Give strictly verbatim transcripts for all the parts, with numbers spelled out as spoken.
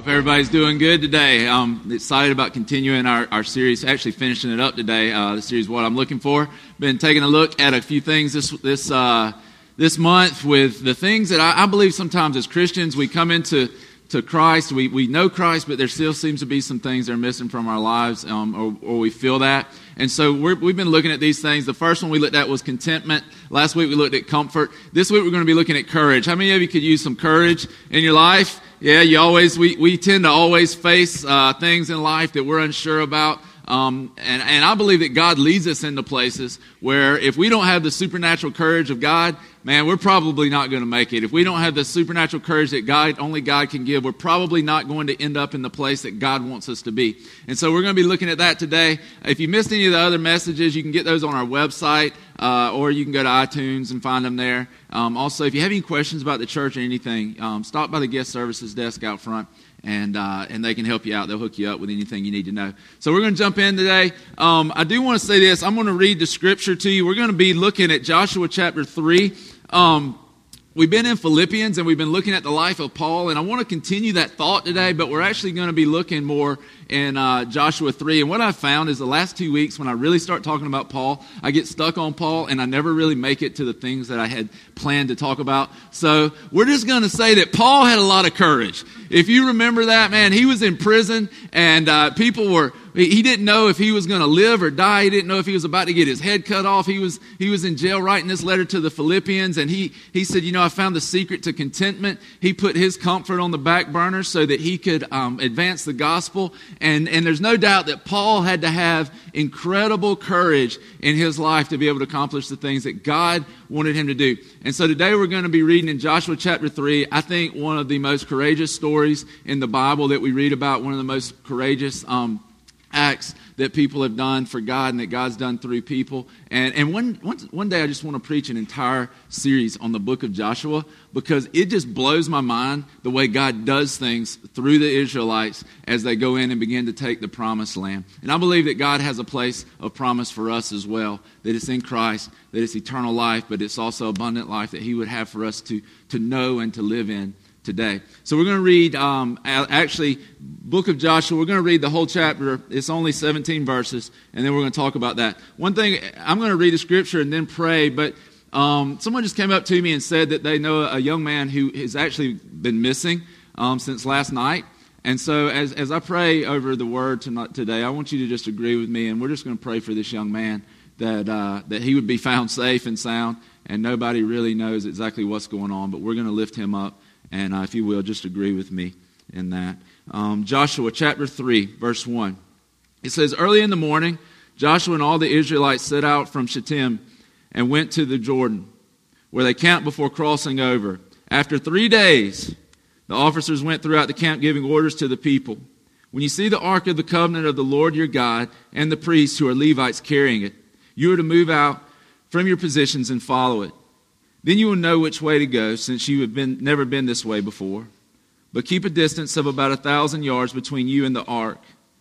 Hope everybody's doing good today. I'm excited about continuing our, our series, actually finishing it up today. Uh, the series, What I'm Looking For. Been taking a look at a few things this this uh, this month with the things that I, I believe sometimes as Christians we come into to Christ, we, we know Christ, but there still seems to be some things that are missing from our lives, um, or, or we feel that. And so we're, we've been looking at these things. The first one we looked at was contentment. Last week we looked at comfort. This week we're going to be looking at courage. How many of you could use some courage in your life? Yeah, you always we, we tend to always face uh, things in life that we're unsure about. Um, and, and I believe that God leads us into places where if we don't have the supernatural courage of God, man, we're probably not going to make it. If we don't have the supernatural courage that God, only God can give, we're probably not going to end up in the place that God wants us to be. And so we're going to be looking at that today. If you missed any of the other messages, you can get those on our website, uh, or you can go to iTunes and find them there. Um, also, if you have any questions about the church or anything, um, stop by the guest services desk out front. And uh, and they can help you out. They'll hook you up with anything you need to know. So we're going to jump in today. Um, I do want to say this. I'm going to read the scripture to you. We're going to be looking at Joshua chapter three. Um, we've been in Philippians and we've been looking at the life of Paul. And I want to continue that thought today, but we're actually going to be looking more in uh, Joshua three. And what I've found is the last two weeks when I really start talking about Paul, I get stuck on Paul and I never really make it to the things that I had planned to talk about. So we're just going to say that Paul had a lot of courage. If you remember that, man, he was in prison and uh, people were, he didn't know if he was going to live or die. He didn't know if he was about to get his head cut off. He was he was in jail writing this letter to the Philippians, and he, he said, you know, I found the secret to contentment. He put his comfort on the back burner so that he could um, advance the gospel. And, and there's no doubt that Paul had to have incredible courage in his life to be able to accomplish the things that God wanted him to do. And so today we're going to be reading in Joshua chapter three, I think one of the most courageous stories in the Bible that we read about, one of the most courageous um acts that people have done for God and that God's done through people. And and one, one, one day I just want to preach an entire series on the book of Joshua because it just blows my mind the way God does things through the Israelites as they go in and begin to take the promised land. And I believe that God has a place of promise for us as well, that it's in Christ, that it's eternal life, but it's also abundant life that He would have for us to, to know and to live in today. So we're going to read, um, actually, book of Joshua. We're going to read the whole chapter. It's only seventeen verses, and then we're going to talk about that. One thing, I'm going to read the scripture and then pray, but um, someone just came up to me and said that they know a young man who has actually been missing um, since last night. And so as, as I pray over the word tonight, today, I want you to just agree with me, and we're just going to pray for this young man that uh, that he would be found safe and sound, and nobody really knows exactly what's going on, but we're going to lift him up. And uh, if you will, just agree with me in that. Um, Joshua chapter three, verse one. It says, early in the morning, Joshua and all the Israelites set out from Shittim and went to the Jordan, where they camped before crossing over. After three days, the officers went throughout the camp giving orders to the people. When you see the ark of the covenant of the Lord your God and the priests who are Levites carrying it, you are to move out from your positions and follow it. Then you will know which way to go, since you have been never been this way before. But keep a distance of about a thousand yards between you and the ark.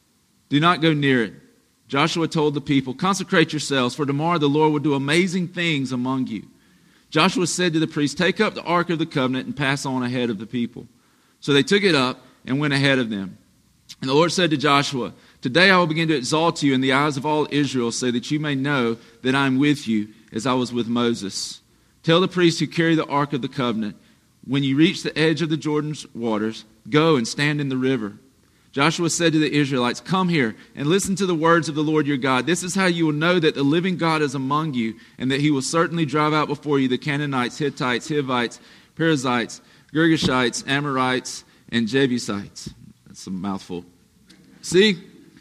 Do not go near it. Joshua told the people, consecrate yourselves, for tomorrow the Lord will do amazing things among you. Joshua said to the priests, take up the ark of the covenant and pass on ahead of the people. So they took it up and went ahead of them. And the Lord said to Joshua, today I will begin to exalt you in the eyes of all Israel, so that you may know that I am with you as I was with Moses. Tell the priests who carry the ark of the covenant, when you reach the edge of the Jordan's waters, go and stand in the river. Joshua said to the Israelites, come here and listen to the words of the Lord your God. This is how you will know that the living God is among you, and that He will certainly drive out before you the Canaanites, Hittites, Hivites, Perizzites, Girgashites, Amorites, and Jebusites. That's a mouthful. See,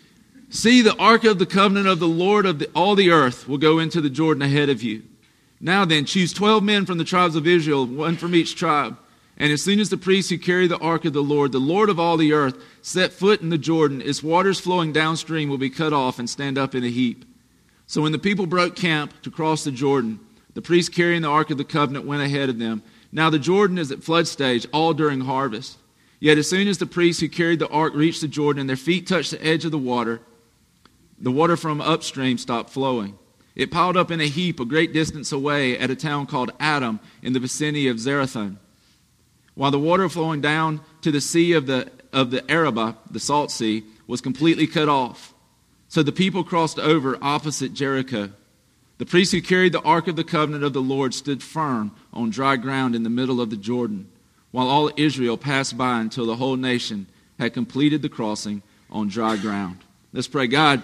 see the ark of the covenant of the Lord of the, all the earth will go into the Jordan ahead of you. Now then, choose twelve men from the tribes of Israel, one from each tribe. And as soon as the priests who carry the ark of the Lord, the Lord of all the earth, set foot in the Jordan, its waters flowing downstream will be cut off and stand up in a heap. So when the people broke camp to cross the Jordan, the priests carrying the ark of the covenant went ahead of them. Now the Jordan is at flood stage, all during harvest. Yet as soon as the priests who carried the ark reached the Jordan and their feet touched the edge of the water, the water from upstream stopped flowing. It piled up in a heap a great distance away at a town called Adam in the vicinity of Zerathon. While the water flowing down to the sea of the of the Arabah, the Salt Sea, was completely cut off. So the people crossed over opposite Jericho. The priests who carried the Ark of the Covenant of the Lord stood firm on dry ground in the middle of the Jordan, while all Israel passed by until the whole nation had completed the crossing on dry ground. Let's pray. God,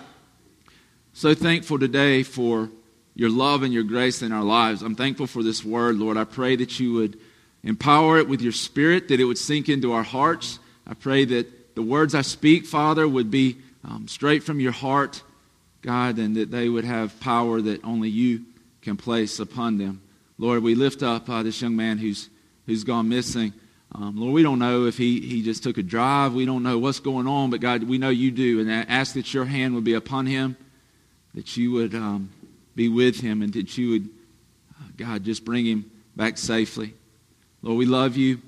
so thankful today for your love and your grace in our lives. I'm thankful for this word, Lord. I pray that you would empower it with your Spirit, that it would sink into our hearts. I pray that the words I speak, Father, would be um, straight from your heart, God, and that they would have power that only you can place upon them. Lord, we lift up uh, this young man who's who's gone missing. Um, Lord, we don't know if he, he just took a drive. We don't know what's going on, but God, we know you do. And I ask that your hand would be upon him, that you would um, be with him, and that you would, uh, God, just bring him back safely. Lord, we love you.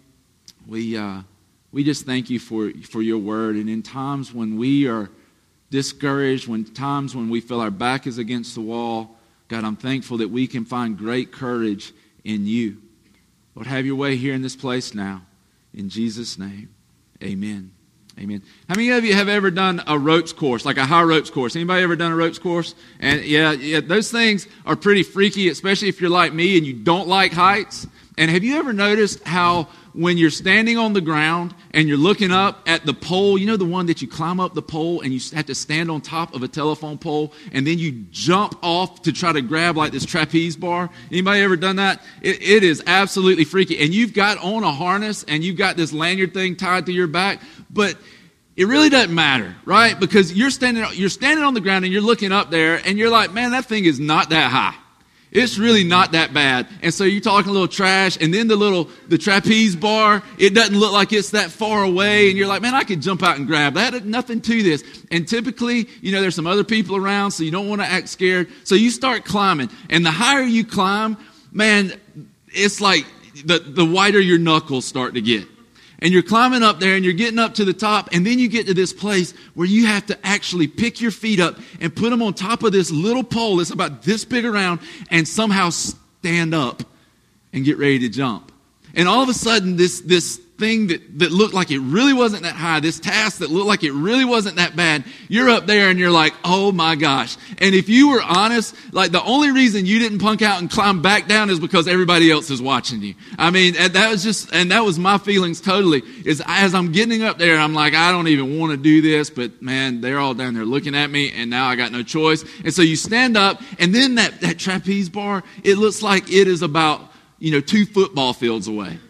We uh, we just thank you for, for your word. And in times when we are discouraged, when times when we feel our back is against the wall, God, I'm thankful that we can find great courage in you. Lord, have your way here in this place now. In Jesus' name, amen. Amen. How many of you have ever done a ropes course, like a high ropes course? Anybody ever done a ropes course? And yeah, yeah, those things are pretty freaky, especially if you're like me and you don't like heights. And have you ever noticed how when you're standing on the ground and you're looking up at the pole, you know the one that you climb up the pole and you have to stand on top of a telephone pole and then you jump off to try to grab like this trapeze bar? Anybody ever done that? It, it is absolutely freaky. And you've got on a harness and you've got this lanyard thing tied to your back, but it really doesn't matter, right? Because you're standing, you're standing on the ground and you're looking up there and you're like, man, that thing is not that high. It's really not that bad. And so you're talking a little trash, and then the little, the trapeze bar, it doesn't look like it's that far away, and you're like, man, I could jump out and grab that. Nothing to this. And typically, you know, there's some other people around, so you don't want to act scared. So you start climbing, and the higher you climb, man, it's like the, the wider your knuckles start to get. And you're climbing up there and you're getting up to the top, and then you get to this place where you have to actually pick your feet up and put them on top of this little pole that's about this big around and somehow stand up and get ready to jump. And all of a sudden, this, this thing that, that looked like it really wasn't that high, this task that looked like it really wasn't that bad, you're up there and you're like, oh my gosh. And if you were honest, like the only reason you didn't punk out and climb back down is because everybody else is watching you. I mean, that was just, and that was my feelings totally, is as I'm getting up there, I'm like, I don't even want to do this, but man, they're all down there looking at me, and now I got no choice. And so you stand up, and then that, that trapeze bar, it looks like it is about, you know, two football fields away.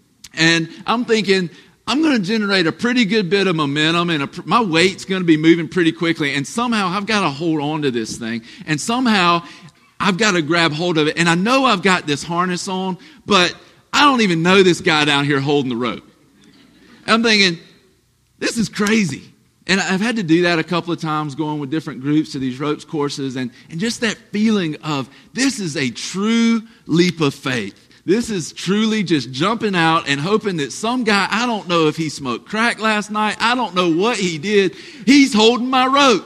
And I'm thinking, I'm going to generate a pretty good bit of momentum, and a, my weight's going to be moving pretty quickly. And somehow I've got to hold on to this thing. And somehow I've got to grab hold of it. And I know I've got this harness on, but I don't even know this guy down here holding the rope. And I'm thinking, this is crazy. And I've had to do that a couple of times, going with different groups to these ropes courses. And, and just that feeling of, this is a true leap of faith. This is truly just jumping out and hoping that some guy, I don't know if he smoked crack last night, I don't know what he did, he's holding my rope.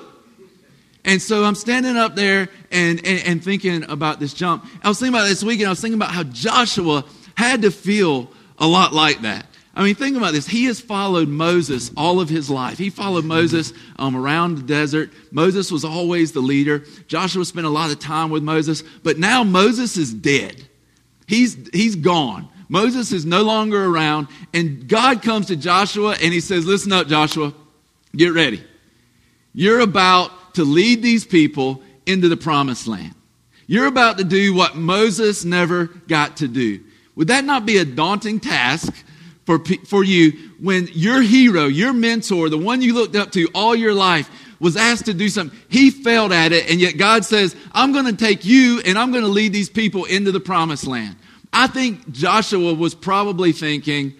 And so I'm standing up there and, and, and thinking about this jump. I was thinking about this weekend, I was thinking about how Joshua had to feel a lot like that. I mean, think about this. He has followed Moses all of his life. He followed Moses um, around the desert. Moses was always the leader. Joshua spent a lot of time with Moses, but now Moses is dead. He's, he's gone. Moses is no longer around. And God comes to Joshua and he says, listen up, Joshua, get ready. You're about to lead these people into the promised land. You're about to do what Moses never got to do. Would that not be a daunting task for, for you when your hero, your mentor, the one you looked up to all your life, was asked to do something? He failed at it, and yet God says, I'm going to take you and I'm going to lead these people into the promised land. I think Joshua was probably thinking,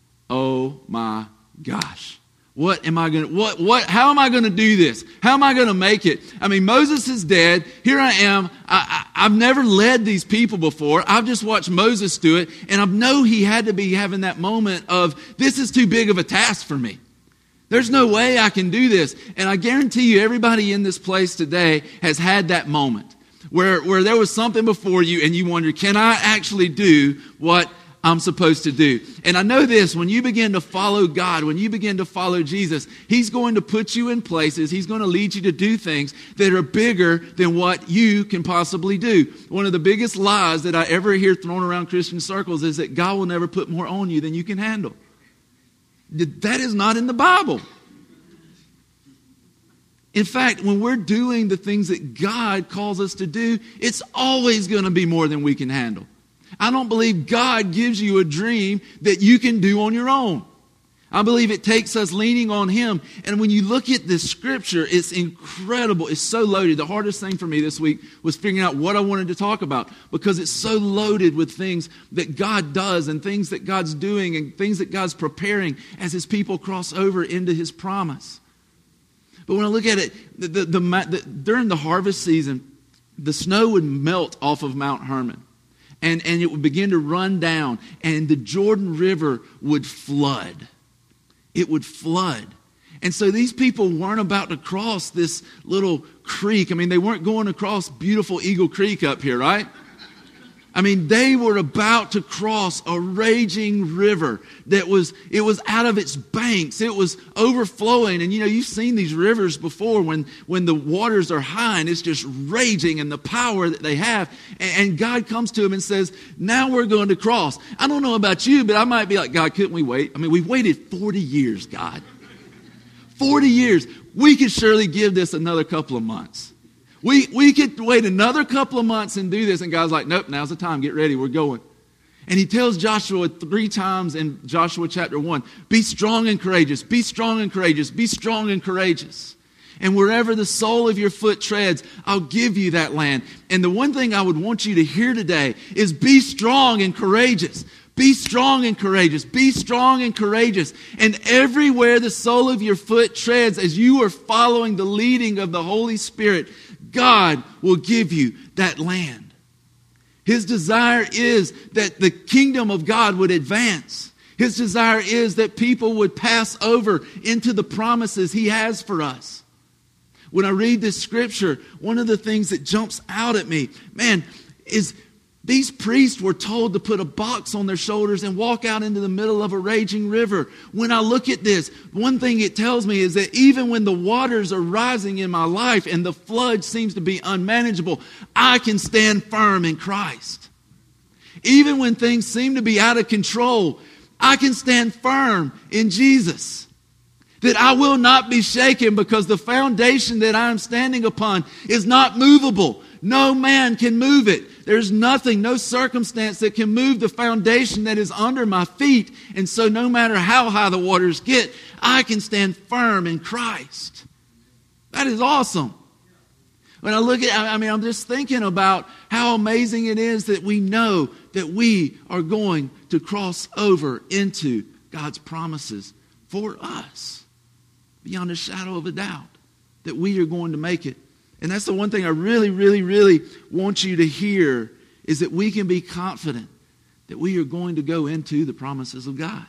oh my gosh, what am I going to, what, what, how am I going to do this? How am I going to make it? I mean, Moses is dead. Here I am. I, I, I've never led these people before. I've just watched Moses do it, and I know he had to be having that moment of, this is too big of a task for me. There's no way I can do this. And I guarantee you, everybody in this place today has had that moment where, where there was something before you and you wondered, can I actually do what I'm supposed to do. And I know this, when you begin to follow God, when you begin to follow Jesus, He's going to put you in places, He's going to lead you to do things that are bigger than what you can possibly do. One of the biggest lies that I ever hear thrown around Christian circles is that God will never put more on you than you can handle. That is not in the Bible. In fact, when we're doing the things that God calls us to do, it's always going to be more than we can handle. I don't believe God gives you a dream that you can do on your own. I believe it takes us leaning on Him. And when you look at this scripture, it's incredible. It's so loaded. The hardest thing for me this week was figuring out what I wanted to talk about, because it's so loaded with things that God does and things that God's doing and things that God's preparing as His people cross over into His promise. But when I look at it, the, the, the, the, during the harvest season, the snow would melt off of Mount Hermon. And, and it would begin to run down, and the Jordan River would flood. It would flood. And so these people weren't about to cross this little creek. I mean, they weren't going across beautiful Eagle Creek up here, right? I mean, they were about to cross a raging river that was, it was out of its banks. It was overflowing. And, you know, you've seen these rivers before when, when the waters are high and it's just raging, and the power that they have. And, and God comes to them and says, now we're going to cross. I don't know about you, but I might be like, God, couldn't we wait? I mean, we waited forty years, God. forty years. We could surely give this another couple of months. We we could wait another couple of months and do this. And God's like, nope, now's the time. Get ready. We're going. And He tells Joshua three times in Joshua chapter one, be strong and courageous. Be strong and courageous. Be strong and courageous. And wherever the sole of your foot treads, I'll give you that land. And the one thing I would want you to hear today is be strong and courageous. Be strong and courageous. Be strong and courageous. And everywhere the sole of your foot treads, as you are following the leading of the Holy Spirit, God will give you that land. His desire is that the kingdom of God would advance. His desire is that people would pass over into the promises He has for us. When I read this scripture, one of the things that jumps out at me, man, is these priests were told to put a box on their shoulders and walk out into the middle of a raging river. When I look at this, one thing it tells me is that even when the waters are rising in my life and the flood seems to be unmanageable, I can stand firm in Christ. Even when things seem to be out of control, I can stand firm in Jesus. That I will not be shaken, because the foundation that I am standing upon is not movable. No man can move it. There's nothing, no circumstance that can move the foundation that is under my feet. And so no matter how high the waters get, I can stand firm in Christ. That is awesome. When I look at, I mean, I'm just thinking about how amazing it is that we know that we are going to cross over into God's promises for us. Beyond a shadow of a doubt that we are going to make it. And that's the one thing I really, really, really want you to hear, is that we can be confident that we are going to go into the promises of God.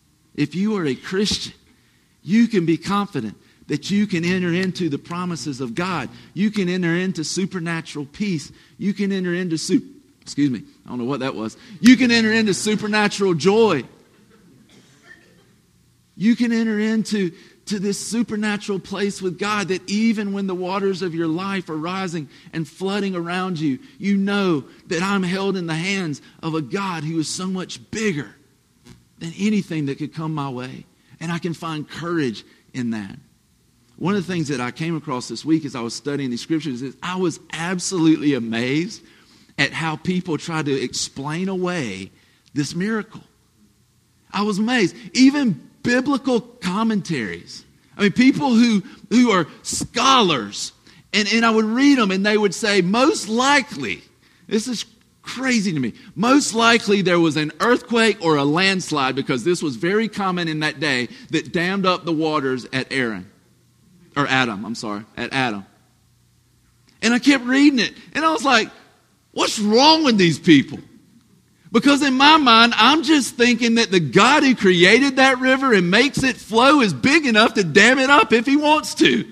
If you are a Christian, you can be confident that you can enter into the promises of God. You can enter into supernatural peace. You can enter into, su- excuse me, I don't know what that was. You can enter into supernatural joy. You can enter into to this supernatural place with God, that even when the waters of your life are rising and flooding around you, you know that I'm held in the hands of a God who is so much bigger than anything that could come my way. And I can find courage in that. One of the things that I came across this week as I was studying these scriptures is I was absolutely amazed at how people try to explain away this miracle. I was amazed. Even biblical commentaries. I mean, people who, who are scholars, and, and I would read them and they would say, most likely, this is crazy to me, most likely there was an earthquake or a landslide, because this was very common in that day, that dammed up the waters at Aaron, or Adam, I'm sorry, at Adam. And I kept reading it, and I was like, what's wrong with these people? Because in my mind, I'm just thinking that the God who created that river and makes it flow is big enough to dam it up if He wants to.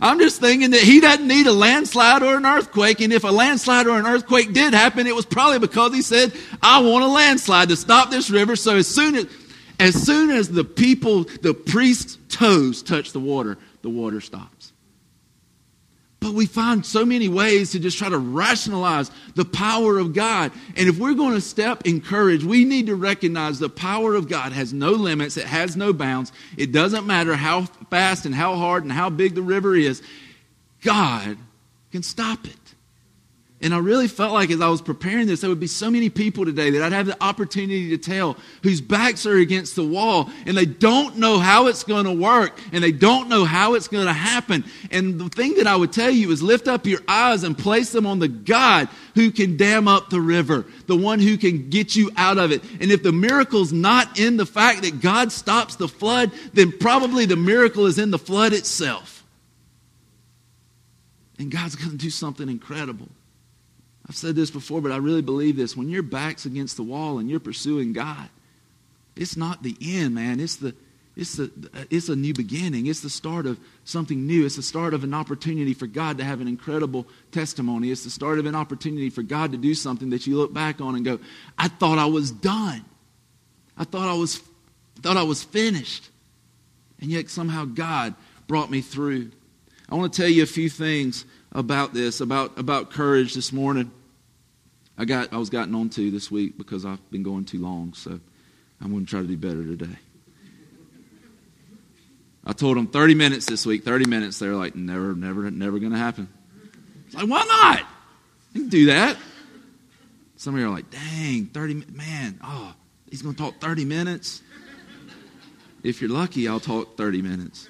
I'm just thinking that he doesn't need a landslide or an earthquake. And if a landslide or an earthquake did happen, it was probably because he said, I want a landslide to stop this river. So as soon as, as soon as the people, the priest's toes touch the water, the water stops. But we find so many ways to just try to rationalize the power of God. And if we're going to step in courage, we need to recognize the power of God has no limits. It has no bounds. It doesn't matter how fast and how hard and how big the river is. God can stop it. And I really felt like as I was preparing this, there would be so many people today that I'd have the opportunity to tell whose backs are against the wall and they don't know how it's going to work and they don't know how it's going to happen. And the thing that I would tell you is lift up your eyes and place them on the God who can dam up the river, the one who can get you out of it. And if the miracle's not in the fact that God stops the flood, then probably the miracle is in the flood itself. And God's going to do something incredible. I've said this before, but I really believe this. When your back's against the wall and you're pursuing God, it's not the end, man. It's the, it's the, it's a new beginning. It's the start of something new. It's the start of an opportunity for God to have an incredible testimony. It's the start of an opportunity for God to do something that you look back on and go, I thought I was done. I thought I was, thought I was finished. And yet somehow God brought me through. I want to tell you a few things about this, about, about courage this morning. I got I was gotten on to this week because I've been going too long, so I'm going to try to do better today. I told them thirty minutes this week, thirty minutes. They're like, never, never, never going to happen. It's like, why not? You can do that. Some of you are like, dang, thirty, man, oh, he's going to talk thirty minutes. If you're lucky, I'll talk thirty minutes.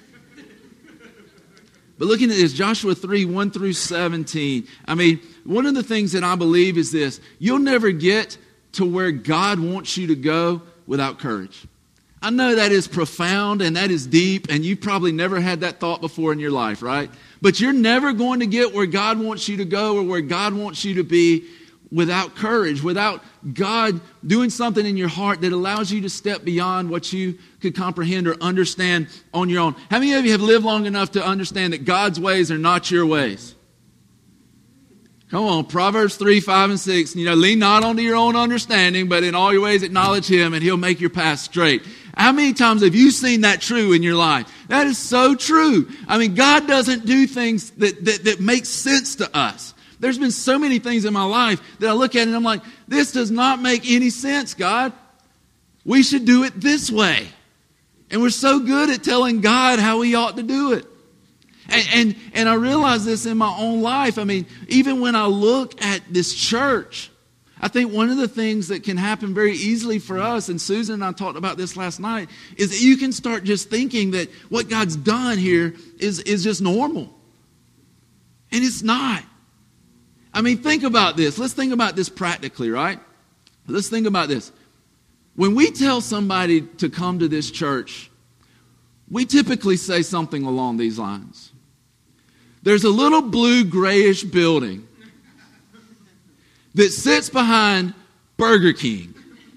But looking at this, Joshua three, one through seventeen. I mean, one of the things that I believe is this. You'll never get to where God wants you to go without courage. I know that is profound and that is deep, and you've probably never had that thought before in your life, right? But you're never going to get where God wants you to go or where God wants you to be without courage, without God doing something in your heart that allows you to step beyond what you could comprehend or understand on your own. How many of you have lived long enough to understand that God's ways are not your ways? Come on, Proverbs three, five, and six. You know, lean not onto your own understanding, but in all your ways acknowledge Him, and He'll make your path straight. How many times have you seen that true in your life? That is so true. I mean, God doesn't do things that, that, that make sense to us. There's been so many things in my life that I look at and I'm like, this does not make any sense, God. We should do it this way. And we're so good at telling God how we ought to do it. And, and, and I realize this in my own life. I mean, even when I look at this church, I think one of the things that can happen very easily for us, and Susan and I talked about this last night, is that you can start just thinking that what God's done here is, is just normal. And it's not. I mean, think about this. Let's think about this practically, right? Let's think about this. When we tell somebody to come to this church, we typically say something along these lines. There's a little blue grayish building that sits behind Burger King.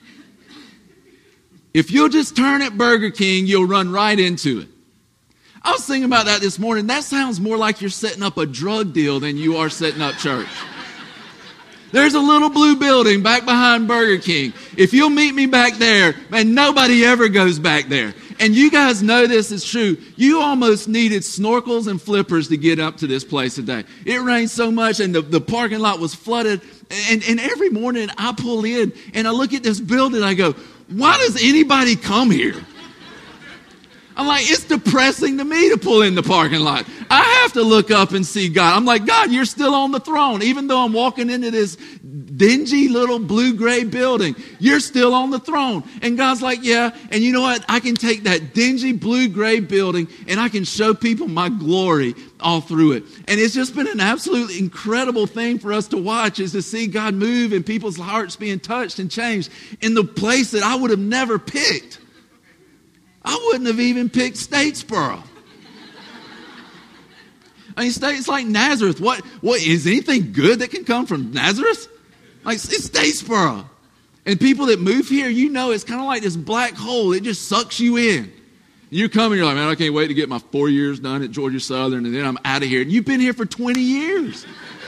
If you'll just turn at Burger King, you'll run right into it. I was thinking about that this morning. That sounds more like you're setting up a drug deal than you are setting up church. There's a little blue building back behind Burger King. If you'll meet me back there, man, nobody ever goes back there. And you guys know this is true. You almost needed snorkels and flippers to get up to this place today. It rained so much and the, the parking lot was flooded. And, and every morning I pull in and I look at this building and I go, why does anybody come here? I'm like, it's depressing to me to pull in the parking lot. I have to look up and see God. I'm like, God, you're still on the throne. Even though I'm walking into this dingy little blue-gray building, you're still on the throne. And God's like, yeah, and you know what? I can take that dingy blue-gray building and I can show people my glory all through it. And it's just been an absolutely incredible thing for us to watch, is to see God move and people's hearts being touched and changed in the place that I would have never picked. I wouldn't have even picked Statesboro. I mean, it's like Nazareth. What, what, is anything good that can come from Nazareth? Like, it's Statesboro. And people that move here, you know, it's kind of like this black hole. It just sucks you in. You come and you're like, man, I can't wait to get my four years done at Georgia Southern, and then I'm out of here. And you've been here for twenty years.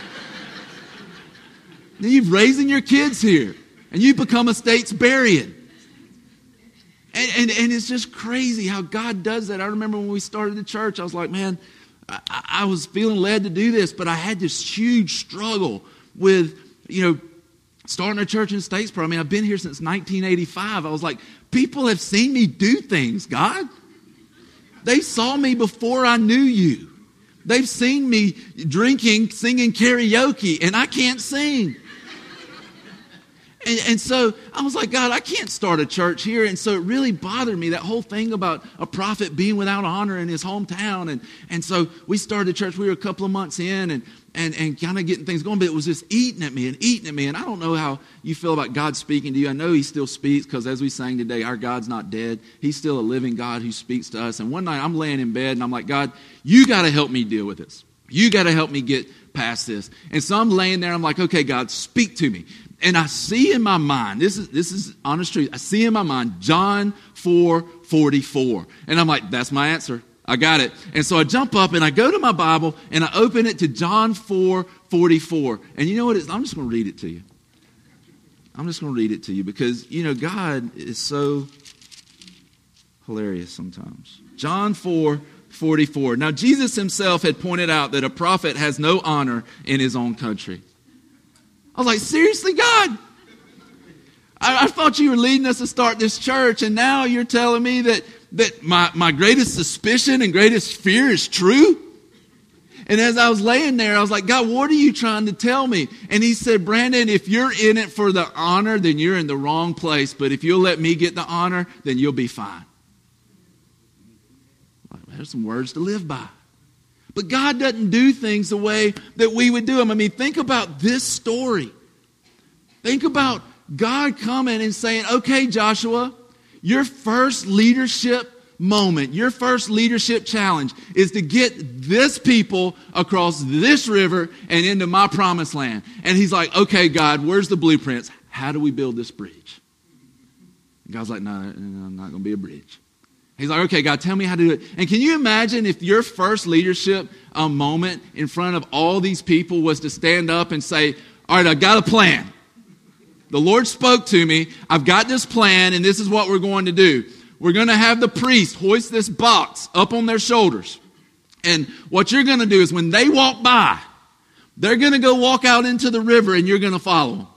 Then you've raising your kids here, and you've become a Statesburian. And, and, and it's just crazy how God does that. I remember when we started the church, I was like, man, I, I was feeling led to do this, but I had this huge struggle with, you know, starting a church in Statesboro. I mean, I've been here since nineteen eighty-five. I was like, people have seen me do things, God. They saw me before I knew you. They've seen me drinking, singing karaoke, and I can't sing. And, and so I was like, God, I can't start a church here. And so it really bothered me, that whole thing about a prophet being without honor in his hometown. And, and so we started a church. We were a couple of months in and, and, and kind of getting things going. But it was just eating at me and eating at me. And I don't know how you feel about God speaking to you. I know he still speaks because as we sang today, our God's not dead. He's still a living God who speaks to us. And one night I'm laying in bed and I'm like, God, you got to help me deal with this. You got to help me get past this. And so I'm laying there. I'm like, okay, God, speak to me. And I see in my mind, this is this is honest truth, I see in my mind John four forty-four. And I'm like, that's my answer. I got it. And so I jump up and I go to my Bible and I open it to John four forty-four. And you know what it is? I'm just going to read it to you. I'm just going to read it to you because, you know, God is so hilarious sometimes. John four forty-four. Now, Jesus himself had pointed out that a prophet has no honor in his own country. I was like, seriously, God? I, I thought you were leading us to start this church, and now you're telling me that, that my, my greatest suspicion and greatest fear is true? And as I was laying there, I was like, God, what are you trying to tell me? And he said, Brandon, if you're in it for the honor, then you're in the wrong place. But if you'll let me get the honor, then you'll be fine. Like, there's some words to live by. But God doesn't do things the way that we would do them. I mean, think about this story. Think about God coming and saying, okay, Joshua, your first leadership moment, your first leadership challenge is to get this people across this river and into my promised land. And he's like, okay, God, where's the blueprints? How do we build this bridge? And God's like, no, no, no, I'm not going to be a bridge. He's like, okay, God, tell me how to do it. And can you imagine if your first leadership um, moment in front of all these people was to stand up and say, all right, I got a plan. The Lord spoke to me. I've got this plan, and this is what we're going to do. We're going to have the priest hoist this box up on their shoulders. And what you're going to do is when they walk by, they're going to go walk out into the river, and you're going to follow them.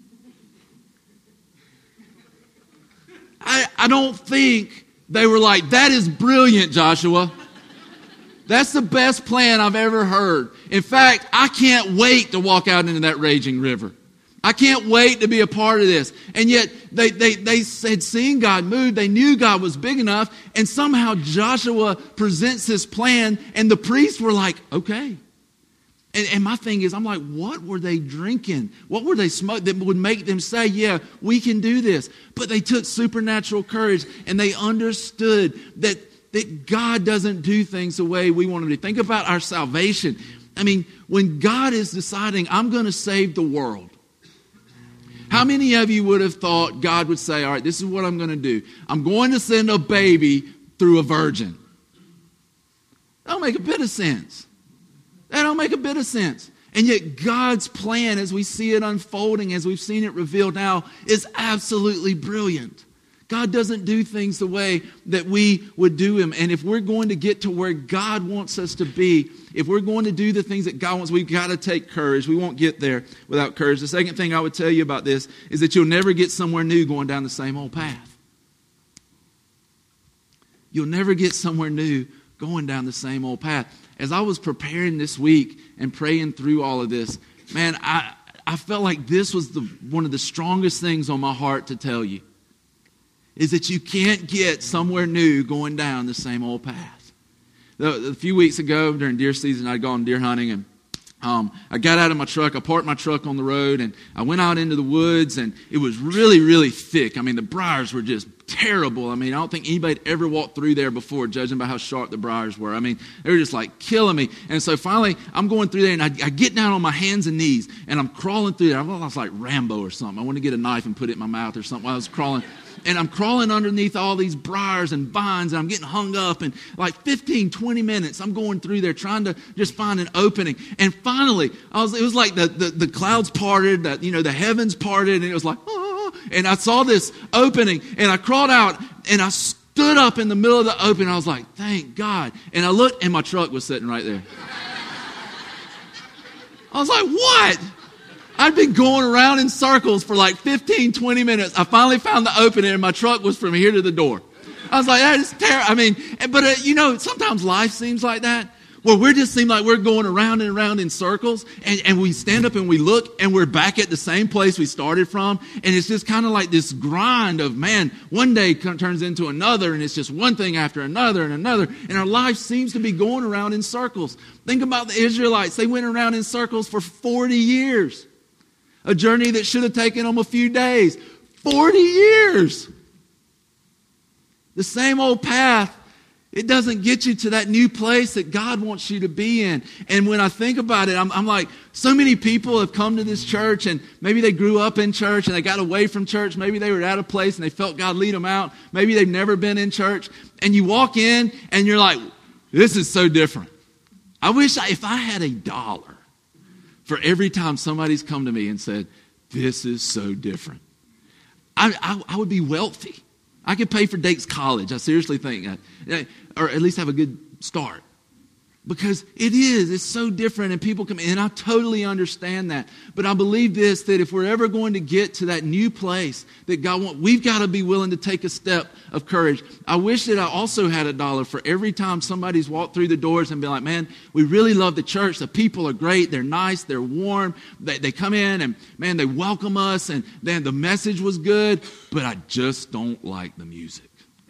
I, I don't think they were like, that is brilliant, Joshua. That's the best plan I've ever heard. In fact, I can't wait to walk out into that raging river. I can't wait to be a part of this. And yet, they, they, they had seen God move. They knew God was big enough. And somehow Joshua presents his plan. And the priests were like, okay. And, and my thing is, I'm like, what were they drinking? What were they smoking that would make them say, yeah, we can do this? But they took supernatural courage and they understood that, that God doesn't do things the way we want him to. Think about our salvation. I mean, when God is deciding, I'm going to save the world. How many of you would have thought God would say, all right, this is what I'm going to do. I'm going to send a baby through a virgin. That don't make a bit of sense. That don't make a bit of sense. And yet God's plan, as we see it unfolding, as we've seen it revealed now, is absolutely brilliant. God doesn't do things the way that we would do him. And if we're going to get to where God wants us to be, if we're going to do the things that God wants, we've got to take courage. We won't get there without courage. The second thing I would tell you about this is that you'll never get somewhere new going down the same old path. You'll never get somewhere new going down the same old path. As I was preparing this week and praying through all of this, man, I, I felt like this was the one of the strongest things on my heart to tell you, is that you can't get somewhere new going down the same old path. A few weeks ago during deer season, I'd gone deer hunting, and um, I got out of my truck. I parked my truck on the road, and I went out into the woods, and it was really, really thick. I mean, the briars were just terrible. I mean, I don't think anybody had ever walked through there before, judging by how sharp the briars were. I mean, they were just like killing me. And so finally, I'm going through there, and I, I get down on my hands and knees, and I'm crawling through there. I was like Rambo or something. I want to get a knife and put it in my mouth or something while I was crawling. and I'm crawling underneath all these briars and vines, and I'm getting hung up, and like fifteen, twenty minutes, I'm going through there trying to just find an opening. And finally, I was, it was like the, the, the clouds parted, that, you know, the heavens parted, and it was like, oh, and I saw this opening, and I crawled out, and I stood up in the middle of the opening. I was like, thank God. And I looked, and my truck was sitting right there. I was like, what? I'd been going around in circles for like fifteen, twenty minutes. I finally found the opening, and my truck was from here to the door. I was like, that is terrible. I mean, but uh, you know, sometimes life seems like that, where we just seem like we're going around and around in circles, and, and we stand up and we look, and we're back at the same place we started from, and it's just kind of like this grind of, man, one day turns into another, and it's just one thing after another and another, and our life seems to be going around in circles. Think about the Israelites. They went around in circles for forty years. A journey that should have taken them a few days. forty years. The same old path. It doesn't get you to that new place that God wants you to be in. And when I think about it, I'm, I'm like, so many people have come to this church, and maybe they grew up in church and they got away from church. Maybe they were at a place and they felt God lead them out. Maybe they've never been in church. And you walk in and you're like, this is so different. I wish I, if I had a dollar for every time somebody's come to me and said, this is so different, I, I, I would be wealthy. I could pay for Dake's college. I seriously think that. Or at least have a good start. Because it is. It's so different, and people come in. And I totally understand that. But I believe this, that if we're ever going to get to that new place that God wants, we've got to be willing to take a step of courage. I wish that I also had a dollar for every time somebody's walked through the doors and been like, man, we really love the church. The people are great. They're nice. They're warm. They, they come in and, man, they welcome us. And then the message was good. But I just don't like the music.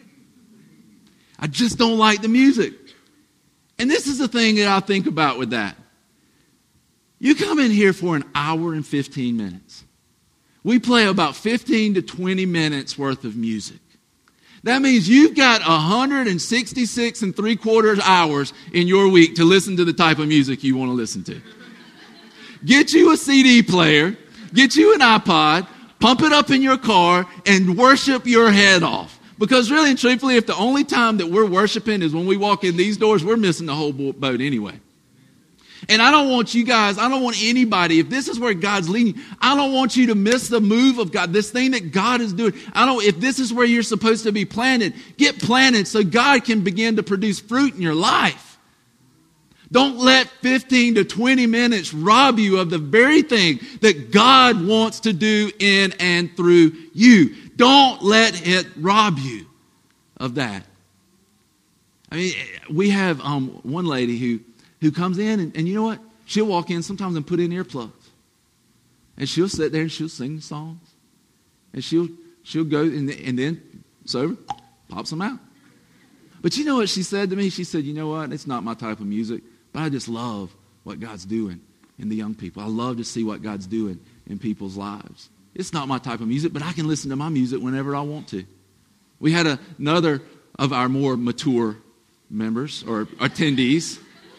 I just don't like the music. And this is the thing that I think about with that. You come in here for an hour and fifteen minutes. We play about fifteen to twenty minutes worth of music. That means you've got one hundred sixty-six and three quarters hours in your week to listen to the type of music you want to listen to. Get you a C D player, get you an iPod, pump it up in your car, and worship your head off. Because really and truthfully, if the only time that we're worshiping is when we walk in these doors, we're missing the whole boat anyway. And I don't want you guys, I don't want anybody, if this is where God's leading you, I don't want you to miss the move of God, this thing that God is doing. I don't, if this is where you're supposed to be planted, get planted so God can begin to produce fruit in your life. Don't let fifteen to twenty minutes rob you of the very thing that God wants to do in and through you. Don't let it rob you of that. I mean, we have um, one lady who, who comes in, and, and you know what? She'll walk in sometimes and put in earplugs. And she'll sit there and she'll sing songs. And she'll she'll go, and, and then it's over, pops them out. But you know what she said to me? She said, you know what? It's not my type of music, but I just love what God's doing in the young people. I love to see what God's doing in people's lives. It's not my type of music, but I can listen to my music whenever I want to. We had a, another of our more mature members or attendees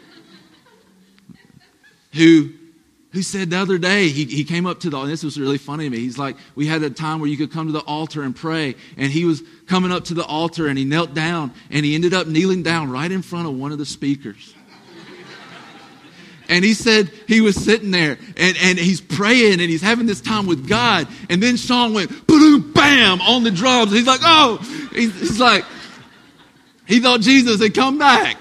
who who said the other day, he, he came up to the, and this was really funny to me. He's like, we had a time where you could come to the altar and pray, and he was coming up to the altar, and he knelt down, and he ended up kneeling down right in front of one of the speakers. And he said he was sitting there and, and he's praying and he's having this time with God. And then Sean went, boom, bam, on the drums. He's like, oh, he's, he's like, he thought Jesus had come back.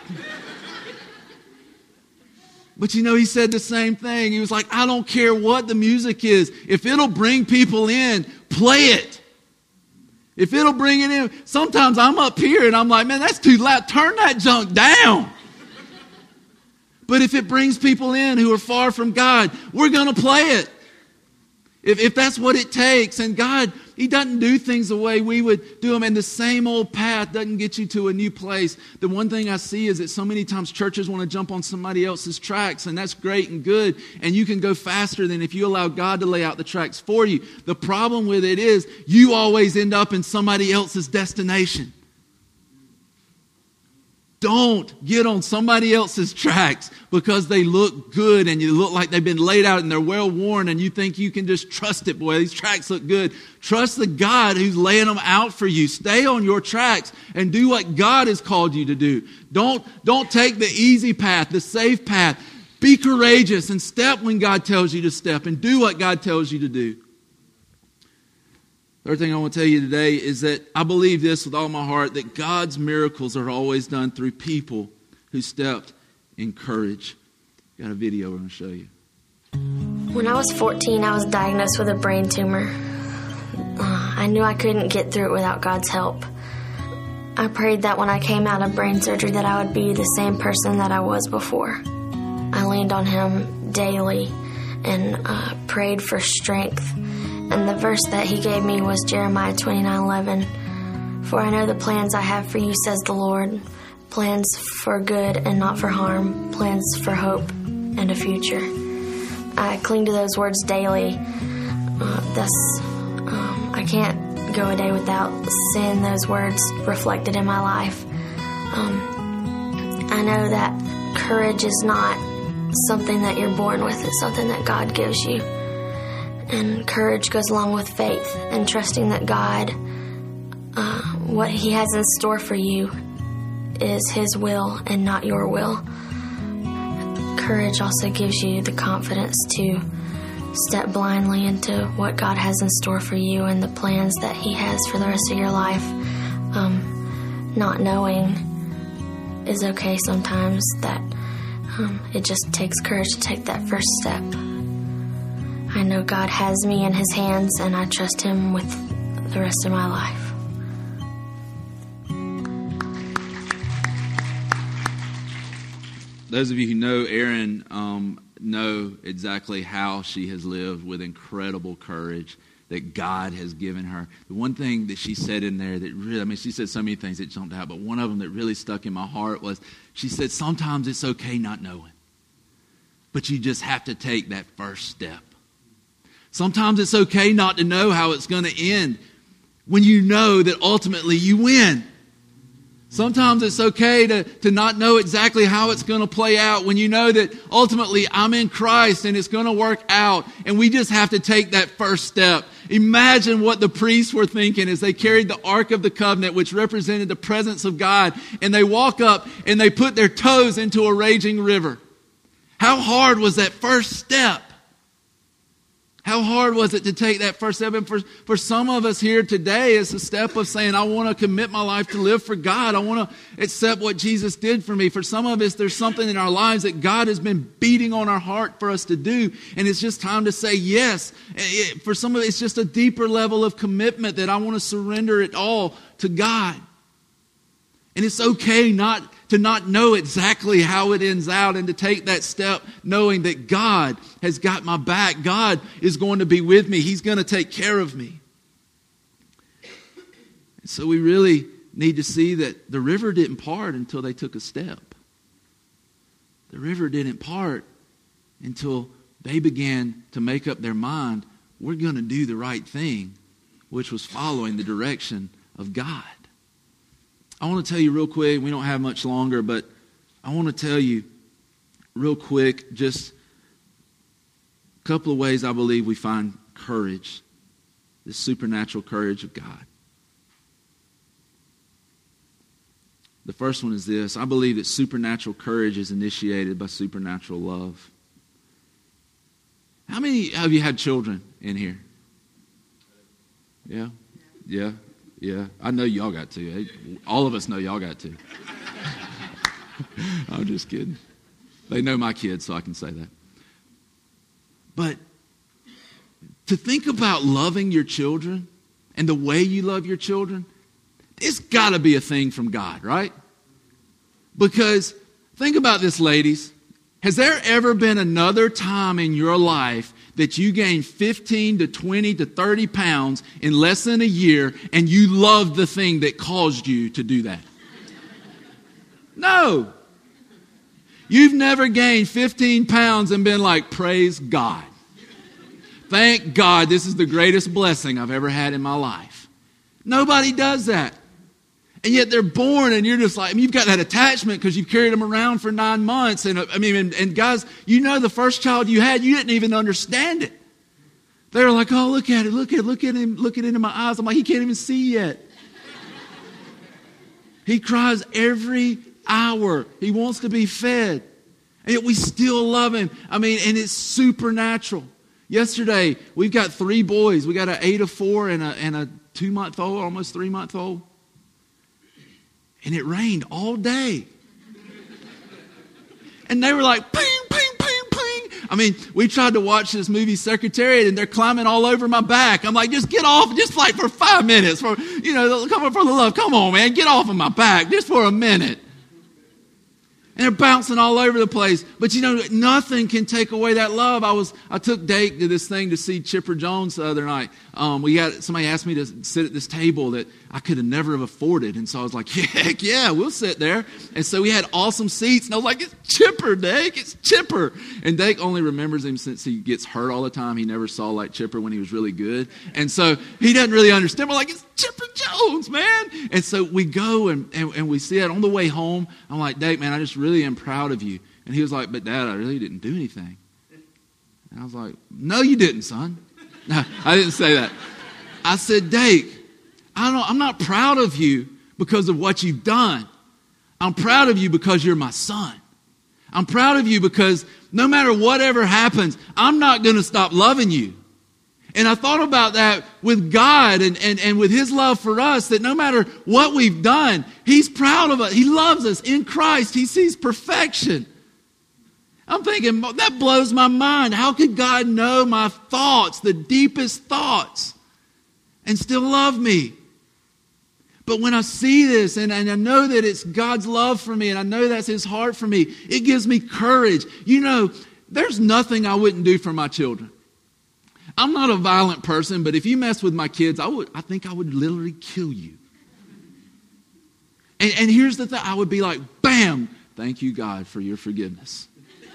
But you know, he said the same thing. He was like, I don't care what the music is. If it'll bring people in, play it. If it'll bring it in. Sometimes I'm up here and I'm like, man, that's too loud. Turn that junk down. But if it brings people in who are far from God, we're going to play it. If, if that's what it takes. And God, He doesn't do things the way we would do them. And the same old path doesn't get you to a new place. The one thing I see is that so many times churches want to jump on somebody else's tracks. And that's great and good. And you can go faster than if you allow God to lay out the tracks for you. The problem with it is you always end up in somebody else's destination. Don't get on somebody else's tracks because they look good and you look like they've been laid out and they're well worn and you think you can just trust it. Boy, these tracks look good. Trust the God who's laying them out for you. Stay on your tracks and do what God has called you to do. Don't, don't take the easy path, the safe path. Be courageous and step when God tells you to step and do what God tells you to do. Third thing I want to tell you today is that I believe this with all my heart, that God's miracles are always done through people who stepped in courage. Got a video we're going to show you. When I was fourteen, I was diagnosed with a brain tumor. Uh, I knew I couldn't get through it without God's help. I prayed that when I came out of brain surgery that I would be the same person that I was before. I leaned on Him daily and uh, prayed for strength. And the verse that He gave me was Jeremiah twenty-nine eleven. For I know the plans I have for you, says the Lord, plans for good and not for harm, plans for hope and a future. I cling to those words daily. Uh, that's um, I can't go a day without seeing those words reflected in my life. Um, I know that courage is not something that you're born with. It's something that God gives you. And courage goes along with faith and trusting that God, uh, what He has in store for you is His will and not your will. Courage also gives you the confidence to step blindly into what God has in store for you and the plans that He has for the rest of your life. Um, not knowing is okay sometimes. That um, it just takes courage to take that first step. I know God has me in His hands, and I trust Him with the rest of my life. Those of you who know Erin um, know exactly how she has lived with incredible courage that God has given her. The one thing that she said in there that really, I mean, she said so many things that jumped out, but one of them that really stuck in my heart was she said, sometimes it's okay not knowing, but you just have to take that first step. Sometimes it's okay not to know how it's going to end when you know that ultimately you win. Sometimes it's okay to, to not know exactly how it's going to play out when you know that ultimately I'm in Christ and it's going to work out, and we just have to take that first step. Imagine what the priests were thinking as they carried the Ark of the Covenant, which represented the presence of God, and they walk up and they put their toes into a raging river. How hard was that first step? How hard was it to take that first step? And for, for some of us here today, it's a step of saying, I want to commit my life to live for God. I want to accept what Jesus did for me. For some of us, there's something in our lives that God has been beating on our heart for us to do. And it's just time to say yes. It, for some of us, it's just a deeper level of commitment that I want to surrender it all to God. And it's okay not to not know exactly how it ends out and to take that step knowing that God has got my back. God is going to be with me. He's going to take care of me. And so we really need to see that the river didn't part until they took a step. The river didn't part until they began to make up their mind, we're going to do the right thing, which was following the direction of God. I want to tell you real quick, we don't have much longer, but I want to tell you real quick just a couple of ways I believe we find courage, the supernatural courage of God. The first one is this. I believe that supernatural courage is initiated by supernatural love. How many of you had children in here? Yeah? Yeah? Yeah, I know y'all got to. All of us know y'all got to. I'm just kidding. They know my kids, so I can say that. But to think about loving your children and the way you love your children, it's got to be a thing from God, right? Because think about this, ladies. Has there ever been another time in your life that you gained fifteen to twenty to thirty pounds in less than a year and you loved the thing that caused you to do that? No. You've never gained fifteen pounds and been like, praise God. Thank God, this is the greatest blessing I've ever had in my life. Nobody does that. And yet they're born and you're just like, I mean, you've got that attachment because you've carried them around for nine months. And I mean, and, and guys, you know, the first child you had, you didn't even understand it. They were like, oh, look at it, look at it, look at him, look at it into my eyes. I'm like, he can't even see yet. He cries every hour. He wants to be fed. And yet we still love him. I mean, and it's supernatural. Yesterday, we've got three boys. We got an eight, a four, and a, and a two-month-old, almost three-month-old. And it rained all day. And they were like, ping, ping, ping, ping. I mean, we tried to watch this movie, Secretariat, and they're climbing all over my back. I'm like, just get off, just like for five minutes. For, you know, come on, for the love. Come on, man, get off of my back just for a minute. And they're bouncing all over the place. But you know, nothing can take away that love. I was, I took Dake to this thing to see Chipper Jones the other night. Um, we got, somebody asked me to sit at this table that I could have never have afforded. And so I was like, yeah, heck yeah, we'll sit there. And so we had awesome seats. And I was like, it's Chipper, Dake, it's Chipper. And Dake only remembers him since he gets hurt all the time. He never saw like Chipper when he was really good. And so he doesn't really understand. We're like, it's Chipper Jones, man. And so we go and, and, and we see it on the way home. I'm like, Dake, man, I just really am proud of you. And he was like, but Dad, I really didn't do anything. And I was like, no, you didn't, son. No, I didn't say that. I said, Dake, I don't, I'm not proud of you because of what you've done. I'm proud of you because you're my son. I'm proud of you because no matter whatever happens, I'm not going to stop loving you. And I thought about that with God and, and, and with his love for us, that no matter what we've done, he's proud of us. He loves us in Christ. He sees perfection. I'm thinking, that blows my mind. How could God know my thoughts, the deepest thoughts, and still love me? But when I see this and, and I know that it's God's love for me and I know that's his heart for me, it gives me courage. You know, there's nothing I wouldn't do for my children. I'm not a violent person, but if you mess with my kids, I would. I think I would literally kill you. And, and here's the thing. I would be like, bam, thank you, God, for your forgiveness.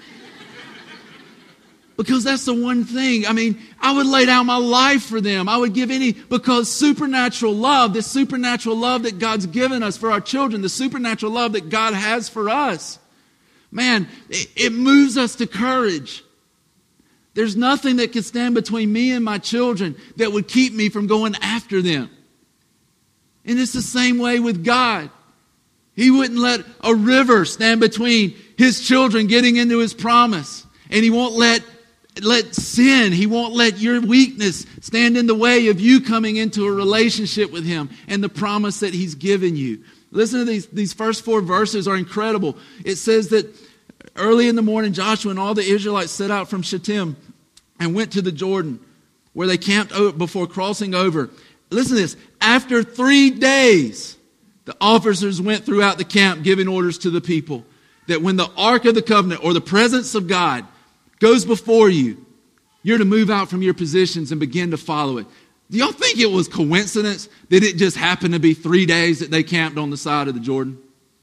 Because that's the one thing. I mean, I would lay down my life for them. I would give any, because supernatural love, this supernatural love that God's given us for our children, the supernatural love that God has for us, man, it, it moves us to courage. There's nothing that can stand between me and my children that would keep me from going after them. And it's the same way with God. He wouldn't let a river stand between his children getting into his promise. And he won't let, let sin, he won't let your weakness stand in the way of you coming into a relationship with him and the promise that he's given you. Listen to these, these first four verses are incredible. It says that early in the morning, Joshua and all the Israelites set out from Shittim and went to the Jordan, where they camped before crossing over. Listen to this. After three days, the officers went throughout the camp giving orders to the people that when the Ark of the Covenant or the presence of God goes before you, you're to move out from your positions and begin to follow it. Do y'all think it was coincidence that it just happened to be three days that they camped on the side of the Jordan?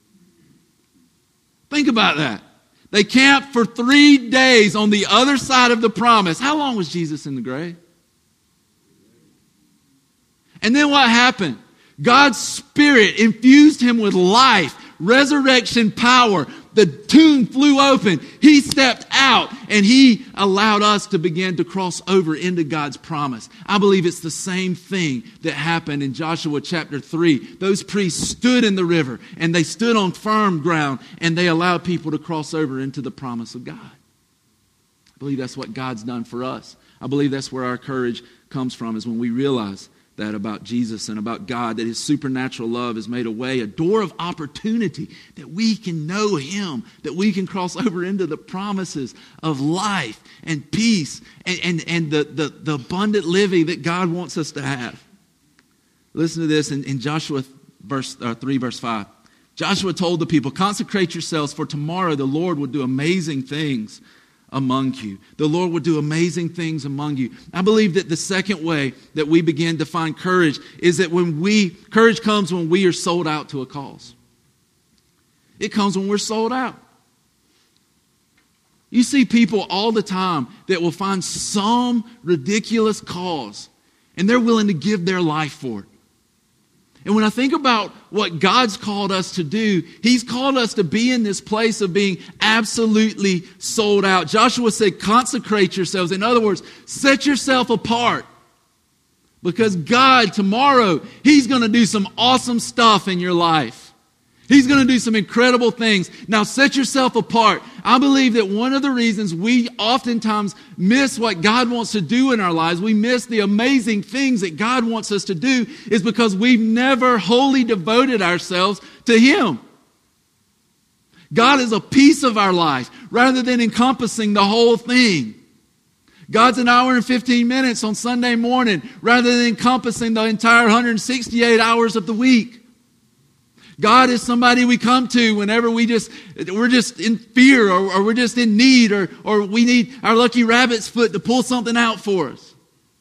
Think about that. They camped for three days on the other side of the promise. How long was Jesus in the grave? And then what happened? God's Spirit infused him with life, resurrection power. The tomb flew open. He stepped out and he allowed us to begin to cross over into God's promise. I believe it's the same thing that happened in Joshua chapter three. Those priests stood in the river and they stood on firm ground and they allowed people to cross over into the promise of God. I believe that's what God's done for us. I believe that's where our courage comes from, is when we realize that about Jesus and about God, that his supernatural love has made a way, a door of opportunity, that we can know him, that we can cross over into the promises of life and peace and, and, and the, the, the abundant living that God wants us to have. Listen to this in, in Joshua verse, uh, three, verse five. Joshua told the people, consecrate yourselves, for tomorrow the Lord will do amazing things among you. The Lord will do amazing things among you. I believe that the second way that we begin to find courage is that when we, courage comes when we are sold out to a cause. It comes when we're sold out. You see people all the time that will find some ridiculous cause and they're willing to give their life for it. And when I think about what God's called us to do, He's called us to be in this place of being absolutely sold out. Joshua said, consecrate yourselves. In other words, set yourself apart. Because God, tomorrow, He's going to do some awesome stuff in your life. He's going to do some incredible things. Now set yourself apart. I believe that one of the reasons we oftentimes miss what God wants to do in our lives, we miss the amazing things that God wants us to do, is because we've never wholly devoted ourselves to Him. God is a piece of our life rather than encompassing the whole thing. God's an hour and fifteen minutes on Sunday morning rather than encompassing the entire one hundred sixty-eight hours of the week. God is somebody we come to whenever we just, we're just in fear or, or we're just in need or, or we need our lucky rabbit's foot to pull something out for us.